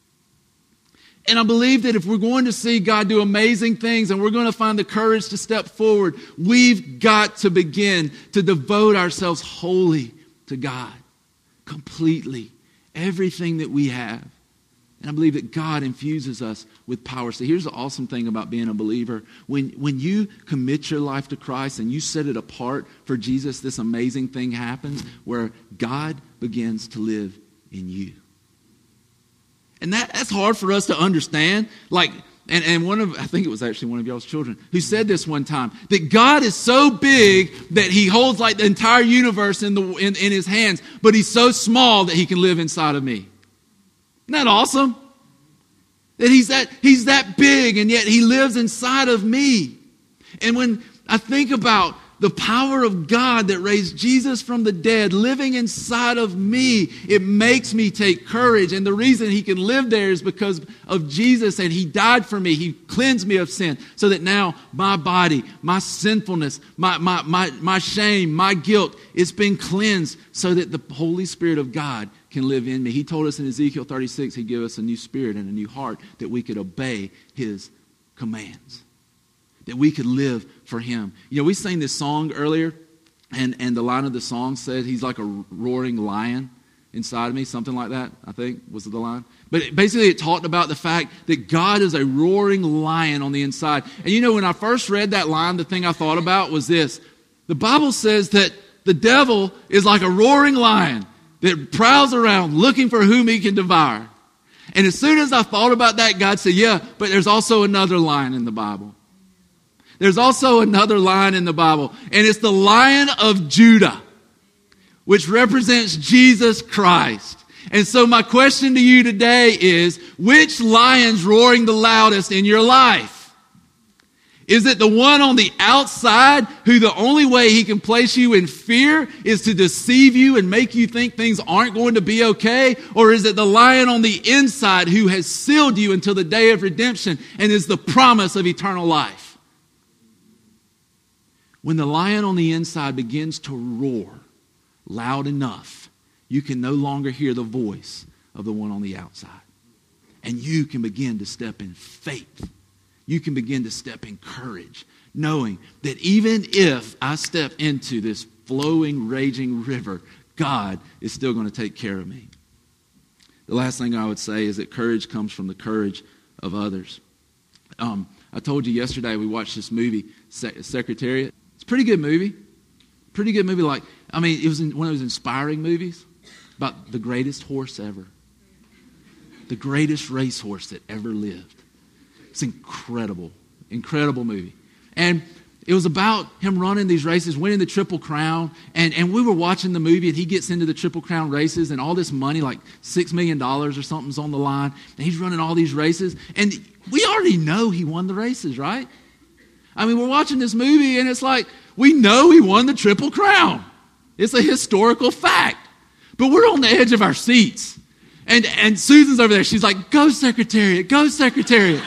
And I believe that if we're going to see God do amazing things and we're going to find the courage to step forward, we've got to begin to devote ourselves wholly to God. Completely. Everything that we have. And I believe that God infuses us with power. So here's the awesome thing about being a believer. When, when you commit your life to Christ and you set it apart for Jesus, this amazing thing happens where God begins to live in you. And that, that's hard for us to understand. Like, and, and one of, I think it was actually one of y'all's children who said this one time, that God is so big that He holds like the entire universe in, the, in, in His hands, but He's so small that He can live inside of me. Isn't that awesome? That he's that, he's that big and yet He lives inside of me. And when I think about the power of God that raised Jesus from the dead living inside of me, it makes me take courage. And the reason He can live there is because of Jesus, and He died for me. He cleansed me of sin so that now my body, my sinfulness, my, my, my, my shame, my guilt, it's been cleansed so that the Holy Spirit of God can live in me. He told us in Ezekiel thirty-six, He'd give us a new spirit and a new heart that we could obey His commands. That we could live for Him. You know, we sang this song earlier, and, and the line of the song said, He's like a roaring lion inside of me. Something like that, I think, was the line. But it, basically it talked about the fact that God is a roaring lion on the inside. And you know, when I first read that line, the thing I thought about was this. The Bible says that the devil is like a roaring lion that prowls around looking for whom he can devour. And as soon as I thought about that, God said, yeah, but there's also another lion in the Bible. There's also another lion in the Bible, and it's the Lion of Judah, which represents Jesus Christ. And so my question to you today is, which lion's roaring the loudest in your life? Is it the one on the outside who the only way he can place you in fear is to deceive you and make you think things aren't going to be okay? Or is it the lion on the inside who has sealed you until the day of redemption and is the promise of eternal life? When the lion on the inside begins to roar loud enough, you can no longer hear the voice of the one on the outside. And you can begin to step in faith. You can begin to step in courage, knowing that even if I step into this flowing, raging river, God is still going to take care of me. The last thing I would say is that courage comes from the courage of others. Um, I told you yesterday we watched this movie, Se- Secretariat. It's a pretty good movie. Pretty good movie. Like, I mean, it was in one of those inspiring movies about the greatest horse ever. The greatest racehorse that ever lived. It's incredible, incredible movie. And it was about him running these races, winning the Triple Crown. And, and we were watching the movie, and he gets into the Triple Crown races, and all this money, like six million dollars or something's on the line. And he's running all these races. And we already know he won the races, right? I mean, we're watching this movie, and it's like, we know he won the Triple Crown. It's a historical fact. But we're on the edge of our seats. And, and Susan's over there. She's like, go Secretariat, go Secretariat.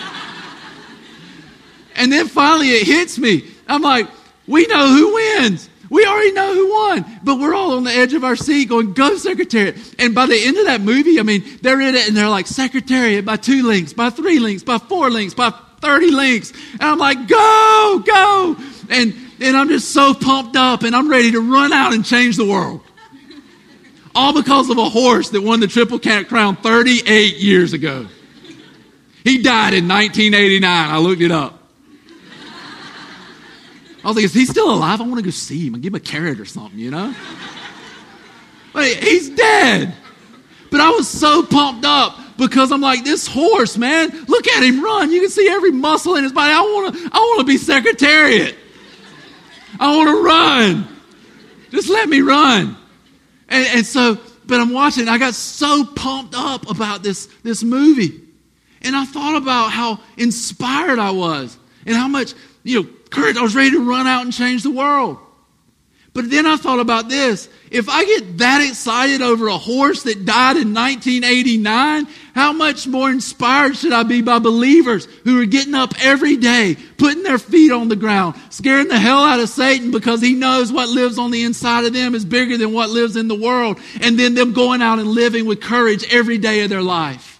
And then finally it hits me. I'm like, we know who wins. We already know who won. But we're all on the edge of our seat going, go Secretariat. And by the end of that movie, I mean, they're in it and they're like, Secretariat by two links, by three links, by four links, by thirty links. And I'm like, go, go. And, and I'm just so pumped up and I'm ready to run out and change the world. All because of a horse that won the Triple Crown thirty-eight years ago. He died in nineteen eighty-nine. I looked it up. I was like, is he still alive? I want to go see him and give him a carrot or something, you know? But he's dead. But I was so pumped up because I'm like, this horse, man, look at him run. You can see every muscle in his body. I want to I want to be Secretariat. I want to run. Just let me run. And, and so, but I'm watching. I got so pumped up about this, this movie. And I thought about how inspired I was and how much, you know, courage. I was ready to run out and change the world. But then I thought about this. If I get that excited over a horse that died in nineteen eighty-nine, how much more inspired should I be by believers who are getting up every day, putting their feet on the ground, scaring the hell out of Satan because he knows what lives on the inside of them is bigger than what lives in the world, and then them going out and living with courage every day of their life.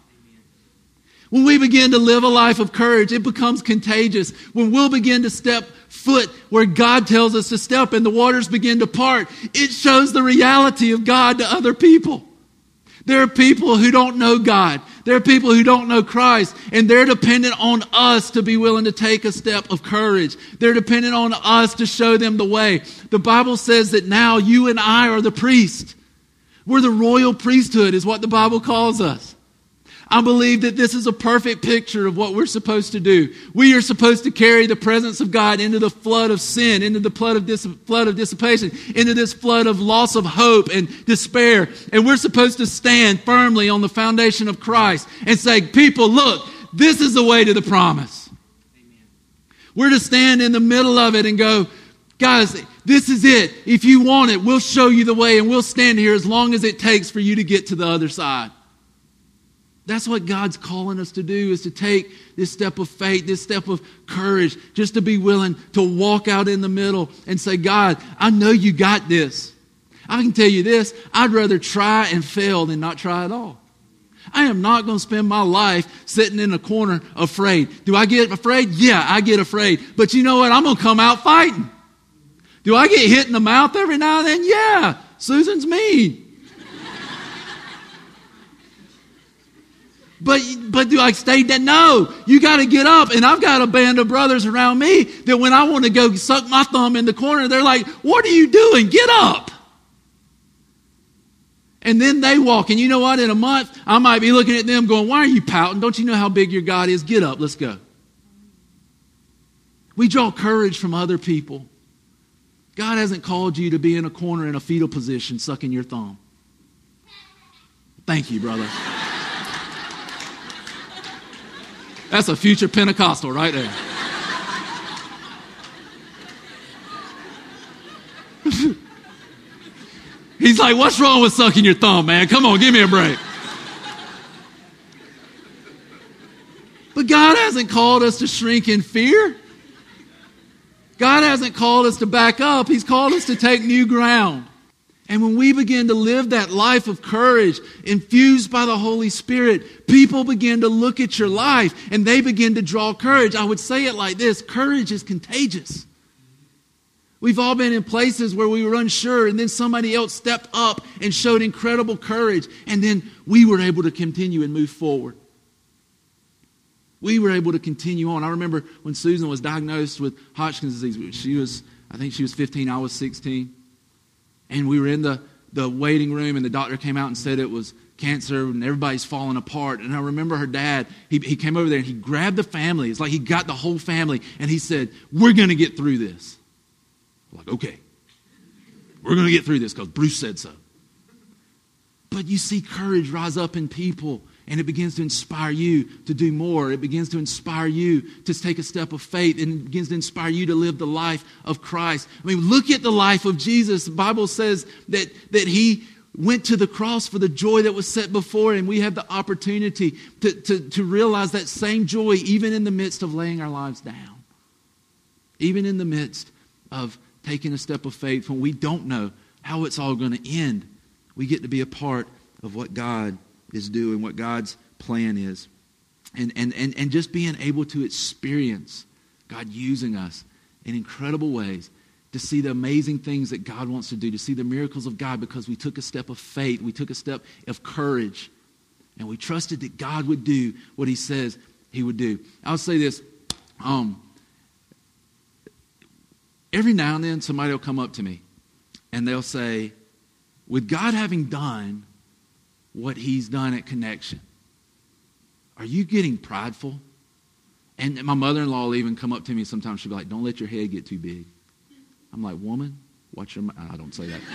When we begin to live a life of courage, it becomes contagious. When we'll begin to step foot where God tells us to step and the waters begin to part, it shows the reality of God to other people. There are people who don't know God. There are people who don't know Christ, and they're dependent on us to be willing to take a step of courage. They're dependent on us to show them the way. The Bible says that now you and I are the priest. We're the royal priesthood is what the Bible calls us. I believe that this is a perfect picture of what we're supposed to do. We are supposed to carry the presence of God into the flood of sin, into the flood of, dis- flood of dissipation, into this flood of loss of hope and despair. And we're supposed to stand firmly on the foundation of Christ and say, people, look, this is the way to the promise. Amen. We're to stand in the middle of it and go, guys, this is it. If you want it, we'll show you the way and we'll stand here as long as it takes for you to get to the other side. That's what God's calling us to do, is to take this step of faith, this step of courage, just to be willing to walk out in the middle and say, God, I know you got this. I can tell you this, I'd rather try and fail than not try at all. I am not going to spend my life sitting in a corner afraid. Do I get afraid? Yeah, I get afraid. But you know what? I'm going to come out fighting. Do I get hit in the mouth every now and then? Yeah, Susan's mean. But but do I stay dead? No. You got to get up. And I've got a band of brothers around me that when I want to go suck my thumb in the corner, they're like, what are you doing? Get up. And then they walk. And you know what? In a month, I might be looking at them going, why are you pouting? Don't you know how big your God is? Get up. Let's go. We draw courage from other people. God hasn't called you to be in a corner in a fetal position sucking your thumb. Thank you, brother. That's a future Pentecostal right there. He's like, what's wrong with sucking your thumb, man? Come on, give me a break. But God hasn't called us to shrink in fear. God hasn't called us to back up. He's called us to take new ground. And when we begin to live that life of courage, infused by the Holy Spirit, people begin to look at your life and they begin to draw courage. I would say it like this: courage is contagious. We've all been in places where we were unsure, and then somebody else stepped up and showed incredible courage, and then we were able to continue and move forward. We were able to continue on. I remember when Susan was diagnosed with Hodgkin's disease. She was, I think she was fifteen, I was sixteen. And we were in the, the waiting room, and the doctor came out and said it was cancer, and everybody's falling apart. And I remember her dad, he, he came over there and he grabbed the family. It's like he got the whole family, and he said, we're going to get through this. I'm like, okay, we're going to get through this because Bruce said so. But you see courage rise up in people, and it begins to inspire you to do more. It begins to inspire you to take a step of faith, and it begins to inspire you to live the life of Christ. I mean, look at the life of Jesus. The Bible says that, that he went to the cross for the joy that was set before him. We have the opportunity to, to, to realize that same joy even in the midst of laying our lives down. Even in the midst of taking a step of faith when we don't know how it's all going to end. We get to be a part of what God is doing, what God's plan is. And, and, and, and just being able to experience God using us in incredible ways, to see the amazing things that God wants to do, to see the miracles of God because we took a step of faith, we took a step of courage, and we trusted that God would do what he says he would do. I'll say this, um, every now and then somebody will come up to me and they'll say, with God having done what he's done at Connection, are you getting prideful? And my mother-in-law will even come up to me sometimes. She'll be like, don't let your head get too big. I'm like, woman, watch your mouth. I don't say that.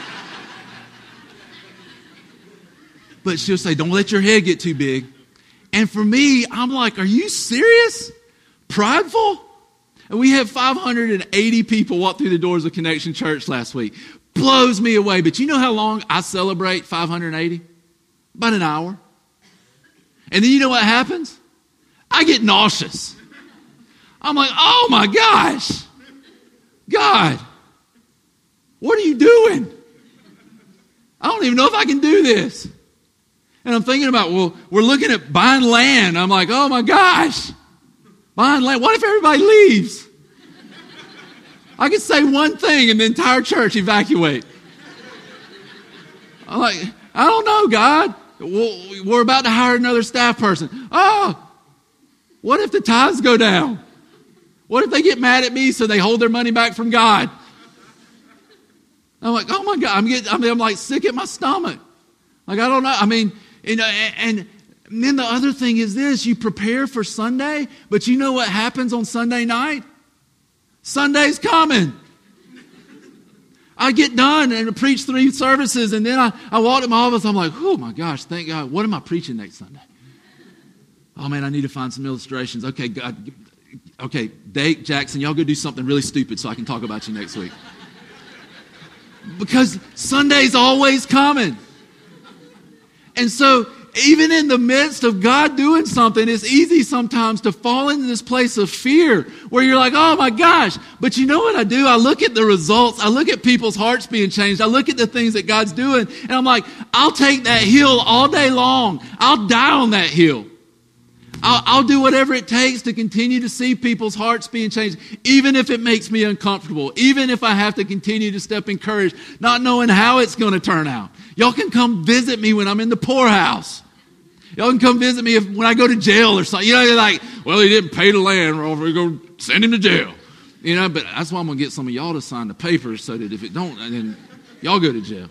But she'll say, don't let your head get too big. And for me, I'm like, are you serious? Prideful? And we had five hundred eighty people walk through the doors of Connection Church last week. Blows me away. But you know how long I celebrate five hundred eighty? About an hour. And then you know what happens? I get nauseous. I'm like, oh my gosh. God, what are you doing? I don't even know if I can do this. And I'm thinking about, well, we're looking at buying land. I'm like, oh my gosh. Buying land. What if everybody leaves? I could say one thing and the entire church evacuate. I'm like, I don't know, God. We're about to hire another staff person. Oh, what if the tithes go down? What if they get mad at me so they hold their money back from God? I'm like, oh my God. I'm getting, I mean, I'm like sick at my stomach. Like, I don't know. I mean, you know, and, and then the other thing is this. You prepare for Sunday, but you know what happens on Sunday night? Sunday's coming. I get done and preach three services, and then I, I walk to my office. I'm like, oh my gosh, thank God. What am I preaching next Sunday? Oh man, I need to find some illustrations. Okay, God, okay, Dave, Jackson, y'all go do something really stupid so I can talk about you next week. Because Sunday's always coming. And so, even in the midst of God doing something, it's easy sometimes to fall into this place of fear where you're like, oh my gosh. But you know what I do? I look at the results. I look at people's hearts being changed. I look at the things that God's doing. And I'm like, I'll take that hill all day long. I'll die on that hill. I'll, I'll do whatever it takes to continue to see people's hearts being changed, even if it makes me uncomfortable, even if I have to continue to step in courage, not knowing how it's going to turn out. Y'all can come visit me when I'm in the poorhouse. Y'all can come visit me if, when I go to jail or something. You know, you're like, well, he didn't pay the land, or we're going to send him to jail. You know, but that's why I'm going to get some of y'all to sign the papers so that if it don't, then y'all go to jail.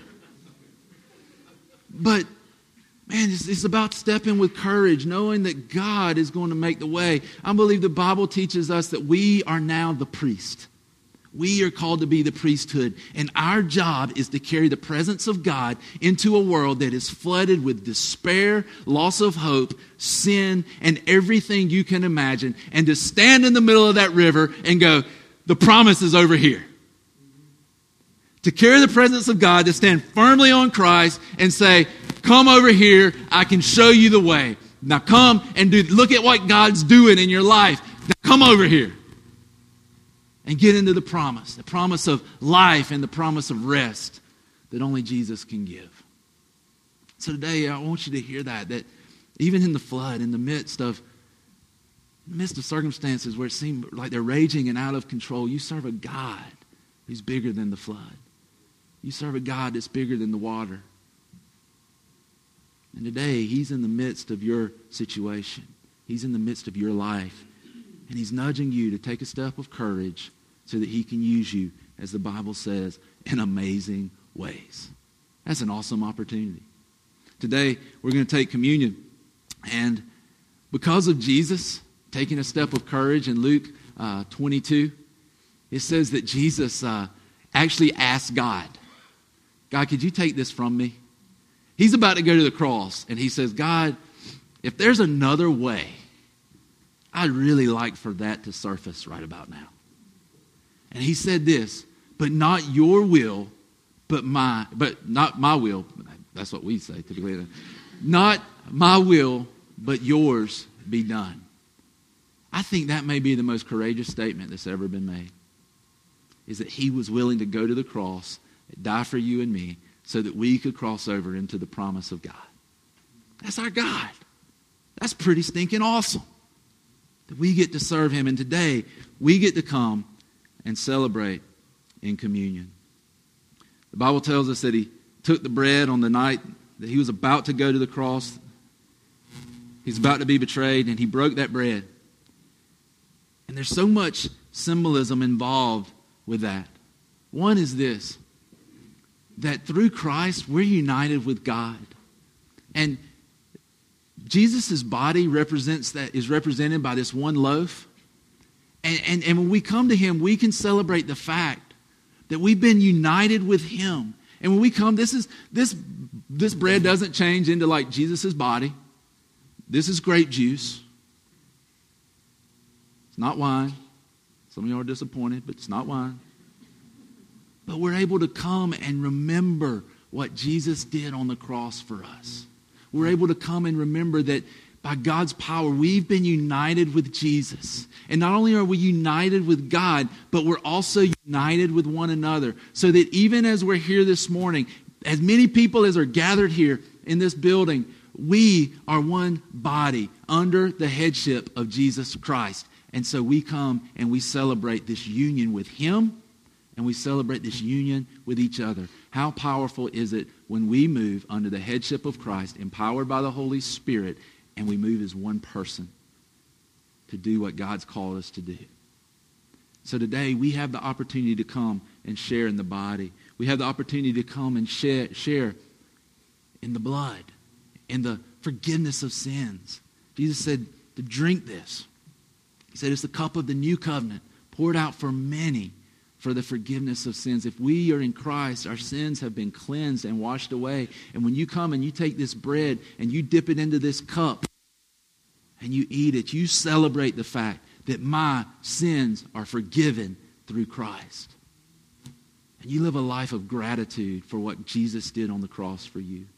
But, man, it's, it's about stepping with courage, knowing that God is going to make the way. I believe the Bible teaches us that we are now the priest. We are called to be the priesthood, and our job is to carry the presence of God into a world that is flooded with despair, loss of hope, sin, and everything you can imagine, and to stand in the middle of that river and go, the promise is over here. To carry the presence of God, to stand firmly on Christ and say, come over here, I can show you the way. Now come and do. Look at what God's doing in your life. Now come over here. And get into the promise, the promise of life and the promise of rest that only Jesus can give. So today, I want you to hear that, that even in the flood, in the midst of, in the midst of circumstances where it seemed like they're raging and out of control, you serve a God who's bigger than the flood. You serve a God that's bigger than the water. And today, he's in the midst of your situation. He's in the midst of your life. And he's nudging you to take a step of courage so that he can use you, as the Bible says, in amazing ways. That's an awesome opportunity. Today, we're going to take communion. And because of Jesus taking a step of courage in Luke uh, twenty-two, it says that Jesus uh, actually asked God, God, could you take this from me? He's about to go to the cross. And he says, God, if there's another way, I'd really like for that to surface right about now. And he said this, but not your will, but my, but not my will. That's what we say typically. Not my will, but yours be done. I think that may be the most courageous statement that's ever been made. Is that he was willing to go to the cross, die for you and me, so that we could cross over into the promise of God. That's our God. That's pretty stinking awesome. That we get to serve him. And today, we get to come and celebrate in communion. The Bible tells us that he took the bread on the night that he was about to go to the cross. He's about to be betrayed, and he broke that bread. And there's so much symbolism involved with that. One is this, that through Christ, we're united with God. And Jesus' body represents that, is represented by this one loaf. And, and, and when we come to Him, we can celebrate the fact that we've been united with Him. And when we come, this is this this bread doesn't change into like Jesus' body. This is grape juice. It's not wine. Some of you are disappointed, but it's not wine. But we're able to come and remember what Jesus did on the cross for us. We're able to come and remember that by God's power, we've been united with Jesus. And not only are we united with God, but we're also united with one another. So that even as we're here this morning, as many people as are gathered here in this building, we are one body under the headship of Jesus Christ. And so we come and we celebrate this union with Him, and we celebrate this union with each other. How powerful is it when we move under the headship of Christ, empowered by the Holy Spirit, and we move as one person to do what God's called us to do. So today we have the opportunity to come and share in the body. We have the opportunity to come and share, share in the blood, in the forgiveness of sins. Jesus said to drink this. He said it's the cup of the new covenant poured out for many for the forgiveness of sins. If we are in Christ, our sins have been cleansed and washed away. And when you come and you take this bread and you dip it into this cup and you eat it, you celebrate the fact that my sins are forgiven through Christ. And you live a life of gratitude for what Jesus did on the cross for you.